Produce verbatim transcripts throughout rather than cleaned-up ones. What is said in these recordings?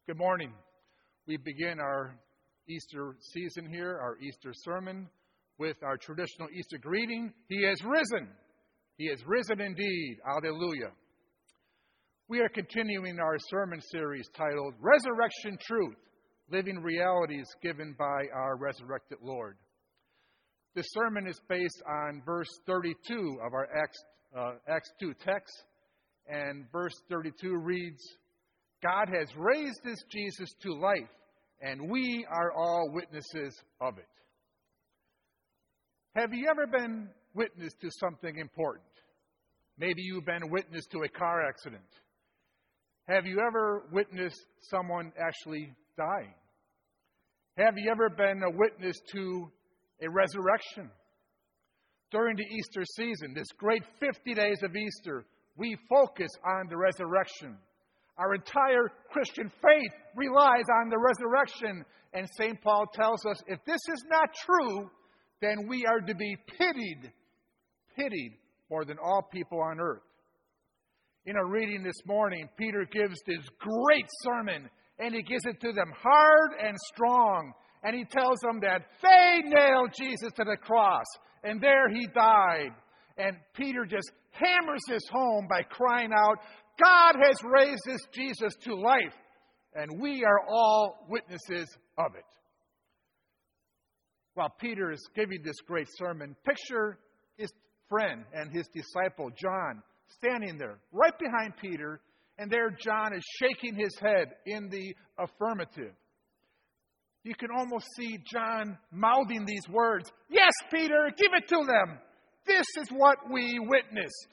Good morning. We begin our Easter season here, our Easter sermon, with our traditional Easter greeting. He has risen. He has risen indeed. Alleluia. We are continuing our sermon series titled Resurrection Truth, Living Realities Given by Our Resurrected Lord. This sermon is based on verse thirty-two of our Acts, uh, Acts two text, and verse thirty-two reads, God has raised this Jesus to life, and we are all witnesses of it. Have you ever been witness to something important? Maybe you've been witness to a car accident. Have you ever witnessed someone actually dying? Have you ever been a witness to a resurrection? During the Easter season, this great fifty days of Easter, we focus on the resurrection. Our entire Christian faith relies on the resurrection. And Saint Paul tells us, if this is not true, then we are to be pitied, pitied more than all people on earth. In our reading this morning, Peter gives this great sermon, and he gives it to them hard and strong. And he tells them that they nailed Jesus to the cross, and there he died. And Peter just hammers this home by crying out, God has raised this Jesus to life, and we are all witnesses of it. While Peter is giving this great sermon, picture his friend and his disciple, John, standing there right behind Peter, and there John is shaking his head in the affirmative. You can almost see John mouthing these words, yes, Peter, give it to them. This is what we witnessed.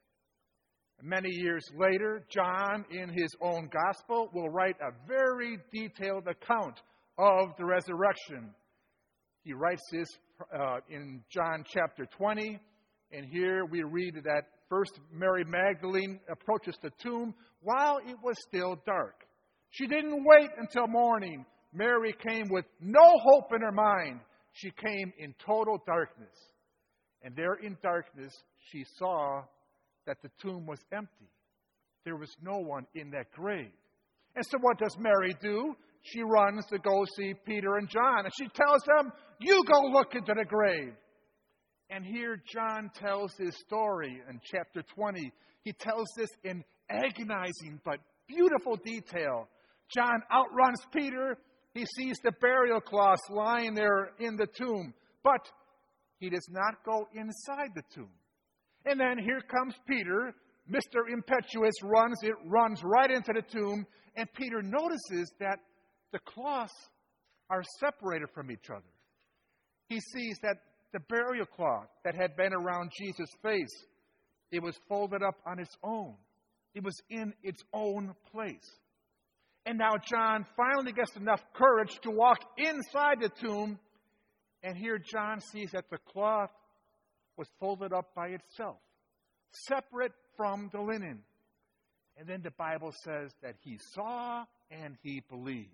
Many years later, John, in his own gospel, will write a very detailed account of the resurrection. He writes this uh, in John chapter twenty, and here we read that first Mary Magdalene approaches the tomb while it was still dark. She didn't wait until morning. Mary came with no hope in her mind. She came in total darkness. And there in darkness, she saw that the tomb was empty. There was no one in that grave. And so what does Mary do? She runs to go see Peter and John, and she tells them, you go look into the grave. And here John tells his story in chapter twenty. He tells this in agonizing but beautiful detail. John outruns Peter. He sees the burial cloths lying there in the tomb, but he does not go inside the tomb. And then here comes Peter. Mister Impetuous runs, it runs right into the tomb. And Peter notices that the cloths are separated from each other. He sees that the burial cloth that had been around Jesus' face, it was folded up on its own. It was in its own place. And now John finally gets enough courage to walk inside the tomb. And here John sees that the cloth was folded up by itself, separate from the linen. And then the Bible says that he saw and he believed.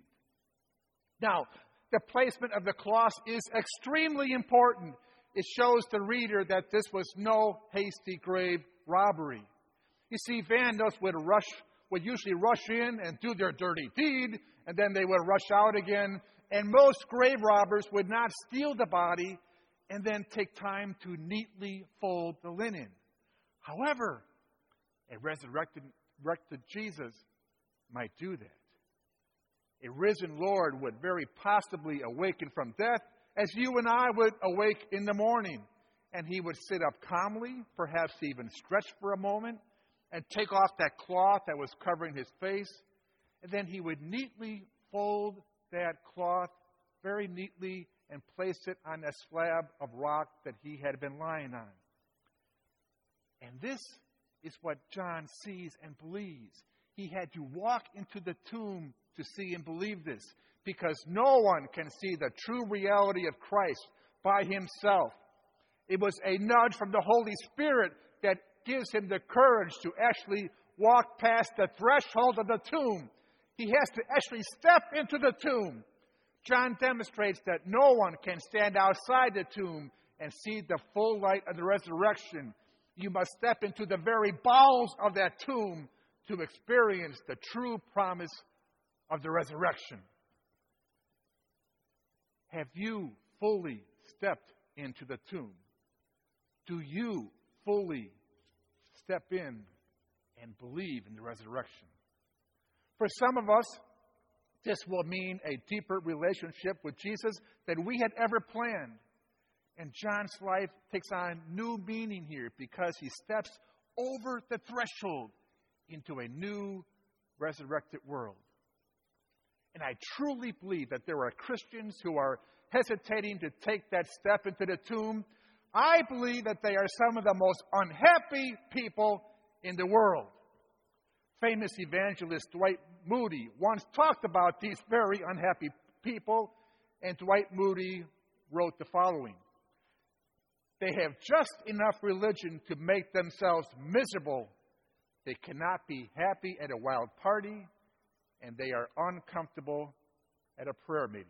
Now, the placement of the cloth is extremely important. It shows the reader that this was no hasty grave robbery. You see, vandals would rush, would usually rush in and do their dirty deed, and then they would rush out again. And most grave robbers would not steal the body and then take time to neatly fold the linen. However, a resurrected, resurrected Jesus might do that. A risen Lord would very possibly awaken from death as you and I would awake in the morning. And he would sit up calmly, perhaps even stretch for a moment, and take off that cloth that was covering his face. And then he would neatly fold that cloth very neatly and place it on a slab of rock that he had been lying on. And this is what John sees and believes. He had to walk into the tomb to see and believe this, because no one can see the true reality of Christ by himself. It was a nudge from the Holy Spirit that gives him the courage to actually walk past the threshold of the tomb. He has to actually step into the tomb. John demonstrates that no one can stand outside the tomb and see the full light of the resurrection. You must step into the very bowels of that tomb to experience the true promise of the resurrection. Have you fully stepped into the tomb? Do you fully step in and believe in the resurrection? For some of us, this will mean a deeper relationship with Jesus than we had ever planned. And John's life takes on new meaning here because he steps over the threshold into a new resurrected world. And I truly believe that there are Christians who are hesitating to take that step into the tomb. I believe that they are some of the most unhappy people in the world. Famous evangelist Dwight Moody once talked about these very unhappy people, and Dwight Moody wrote the following: "They have just enough religion to make themselves miserable. They cannot be happy at a wild party, and they are uncomfortable at a prayer meeting."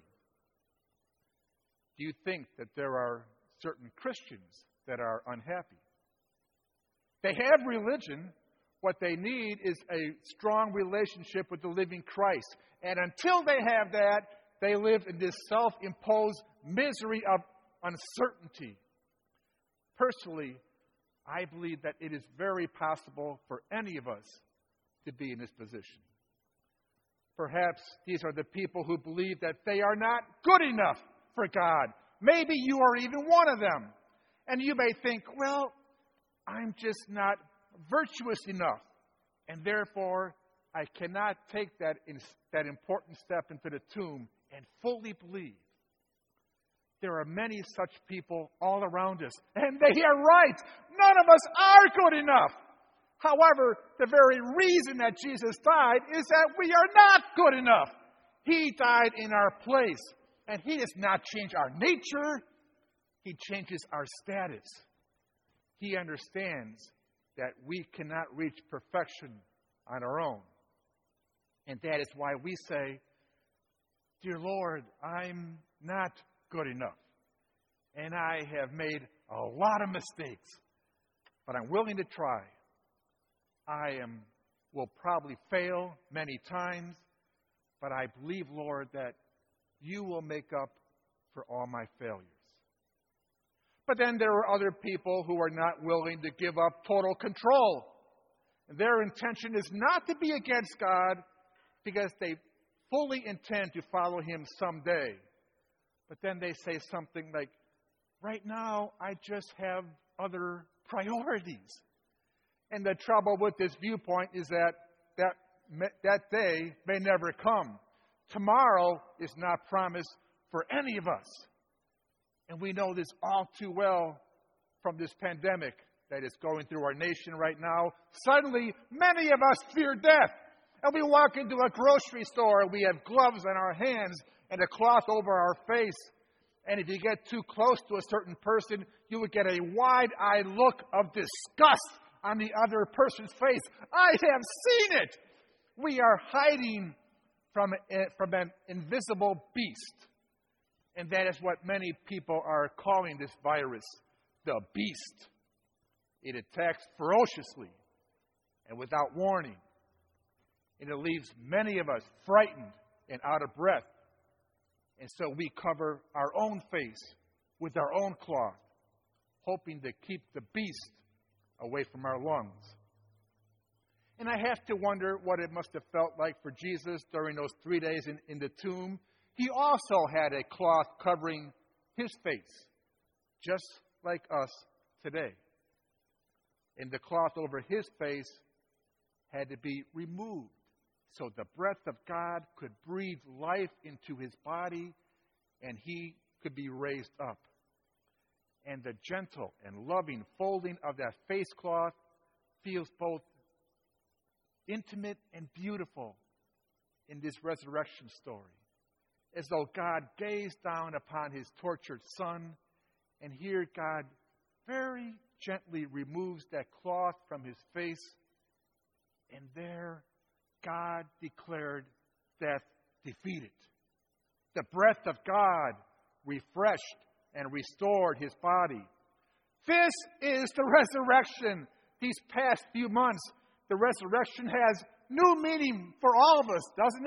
Do you think that there are certain Christians that are unhappy? They have religion. What they need is a strong relationship with the living Christ. And until they have that, they live in this self-imposed misery of uncertainty. Personally, I believe that it is very possible for any of us to be in this position. Perhaps these are the people who believe that they are not good enough for God. Maybe you are even one of them. And you may think, well, I'm just not virtuous enough, and therefore I cannot take that, in, that important step into the tomb and fully believe. There are many such people all around us, and they are right. None of us are good enough. However, the very reason that Jesus died is that we are not good enough. He died in our place, and He does not change our nature. He changes our status. He understands that we cannot reach perfection on our own. And that is why we say, "Dear Lord, I'm not good enough. And I have made a lot of mistakes, but I'm willing to try. I am will probably fail many times, but I believe, Lord, that you will make up for all my failures." But then there are other people who are not willing to give up total control. And their intention is not to be against God because they fully intend to follow Him someday. But then they say something like, "Right now, I just have other priorities." And the trouble with this viewpoint is that that, that day may never come. Tomorrow is not promised for any of us. And we know this all too well from this pandemic that is going through our nation right now. Suddenly, many of us fear death. And we walk into a grocery store and we have gloves on our hands and a cloth over our face. And if you get too close to a certain person, you would get a wide-eyed look of disgust on the other person's face. I have seen it. We are hiding from, from an invisible beast. And that is what many people are calling this virus, the beast. It attacks ferociously and without warning. And it leaves many of us frightened and out of breath. And so we cover our own face with our own cloth, hoping to keep the beast away from our lungs. And I have to wonder what it must have felt like for Jesus during those three days in, in the tomb. He also had a cloth covering His face, just like us today. And the cloth over His face had to be removed so the breath of God could breathe life into His body and He could be raised up. And the gentle and loving folding of that face cloth feels both intimate and beautiful in this resurrection story. As though God gazed down upon His tortured Son, and here God very gently removes that cloth from His face, and there God declared death defeated. The breath of God refreshed and restored His body. This is the resurrection. These past few months, the resurrection has new meaning for all of us, doesn't it?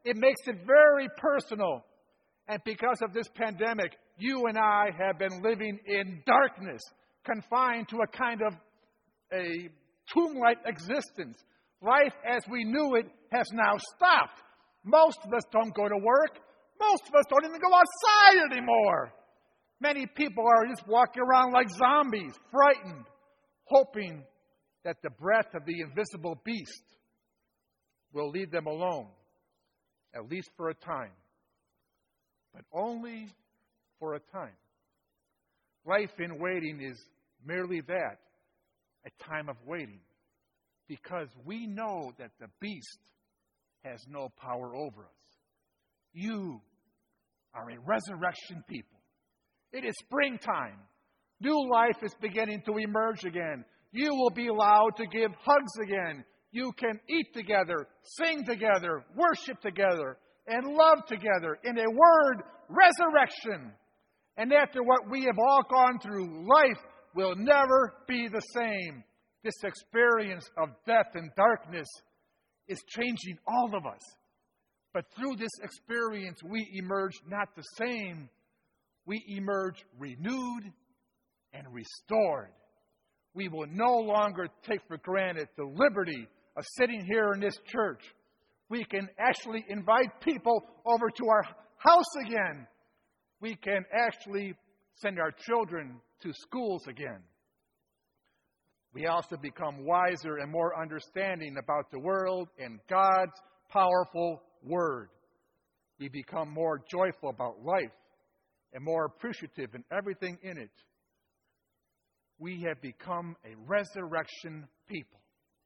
It makes it very personal. And because of this pandemic, you and I have been living in darkness, confined to a kind of a tomb-like existence. Life as we knew it has now stopped. Most of us don't go to work. Most of us don't even go outside anymore. Many people are just walking around like zombies, frightened, hoping that the breath of the invisible beast will leave them alone, at least for a time. But only for a time. Life in waiting is merely that, a time of waiting, because we know that the beast has no power over us. You are a resurrection people. It is springtime. New life is beginning to emerge again. You will be allowed to give hugs again. You can eat together, sing together, worship together, and love together. In a word, resurrection. And after what we have all gone through, life will never be the same. This experience of death and darkness is changing all of us. But through this experience, we emerge not the same. We emerge renewed and restored. We will no longer take for granted the liberty of sitting here in this church. We can actually invite people over to our house again. We can actually send our children to schools again. We also become wiser and more understanding about the world and God's powerful Word. We become more joyful about life and more appreciative in everything in it. We have become a resurrection people.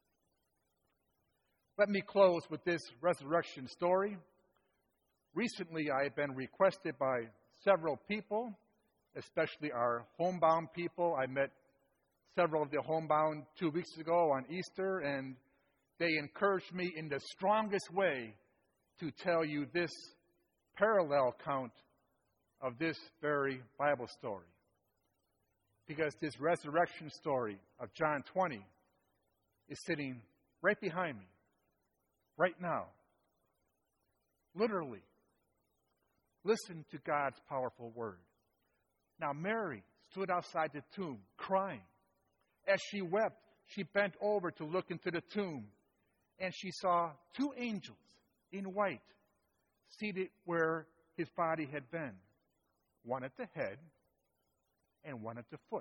Let me close with this resurrection story. Recently, I have been requested by several people, especially our homebound people. I met several of the homebound two weeks ago on Easter, and they encouraged me in the strongest way to tell you this parallel account of this very Bible story. Because this resurrection story of John twenty is sitting right behind me, right now. Literally. Listen to God's powerful word. Now Mary stood outside the tomb, crying. As she wept, she bent over to look into the tomb, and she saw two angels in white seated where his body had been, one at the head and one at the foot.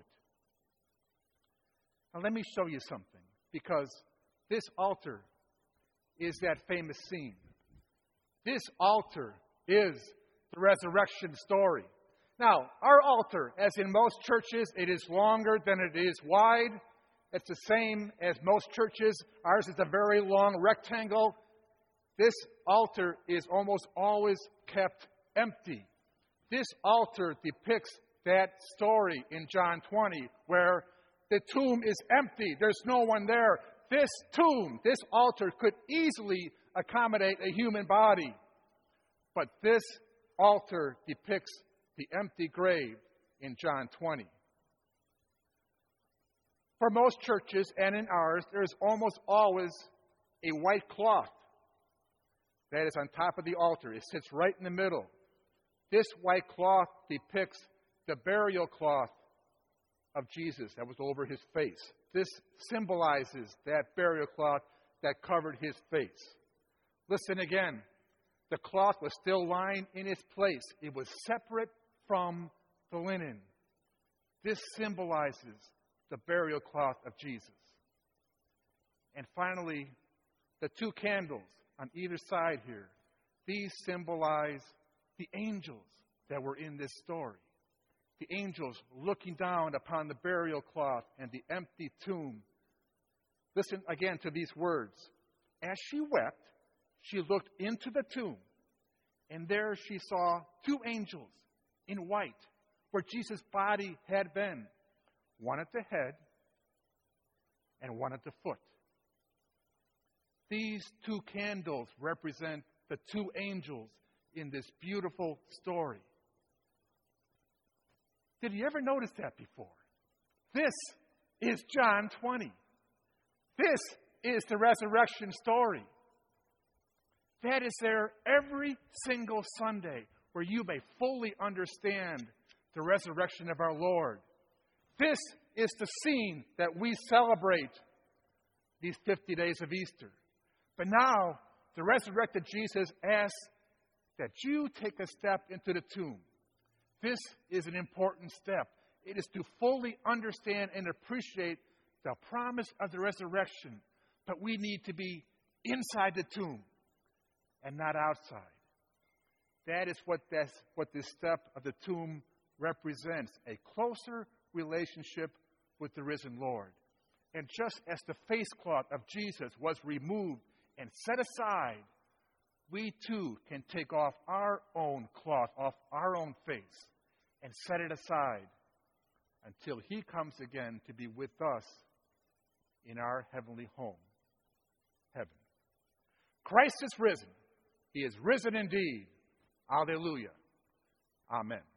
Now let me show you something, because this altar is that famous scene. This altar is the resurrection story. Now, our altar, as in most churches, it is longer than it is wide. It's the same as most churches. Ours is a very long rectangle. This altar is almost always kept empty. This altar depicts that story in John twenty, where the tomb is empty. There's no one there. This tomb, this altar, could easily accommodate a human body. But this altar depicts the empty grave in John twenty. For most churches, and in ours, there is almost always a white cloth that is on top of the altar. It sits right in the middle. This white cloth depicts the burial cloth of Jesus that was over his face. This symbolizes that burial cloth that covered his face. Listen again. The cloth was still lying in its place. It was separate from the linen. This symbolizes the burial cloth of Jesus. And finally, the two candles on either side here, these symbolize the angels that were in this story. The angels looking down upon the burial cloth and the empty tomb. Listen again to these words. As she wept, she looked into the tomb, and there she saw two angels in white, where Jesus' body had been, one at the head and one at the foot. These two candles represent the two angels in this beautiful story. Did you ever notice that before? This is John twenty. This is the resurrection story. that is there every single Sunday where you may fully understand the resurrection of our Lord. This is the scene that we celebrate these fifty days of Easter. But now, the resurrected Jesus asks that you take a step into the tomb. This is an important step. It is to fully understand and appreciate the promise of the resurrection. But we need to be inside the tomb and not outside. That is what, that's, what this step of the tomb represents, a closer relationship with the risen Lord. And just as the face cloth of Jesus was removed and set aside, we too can take off our own cloth, off our own face, and set it aside until he comes again to be with us in our heavenly home, heaven. Christ is risen. He is risen indeed. Alleluia. Amen.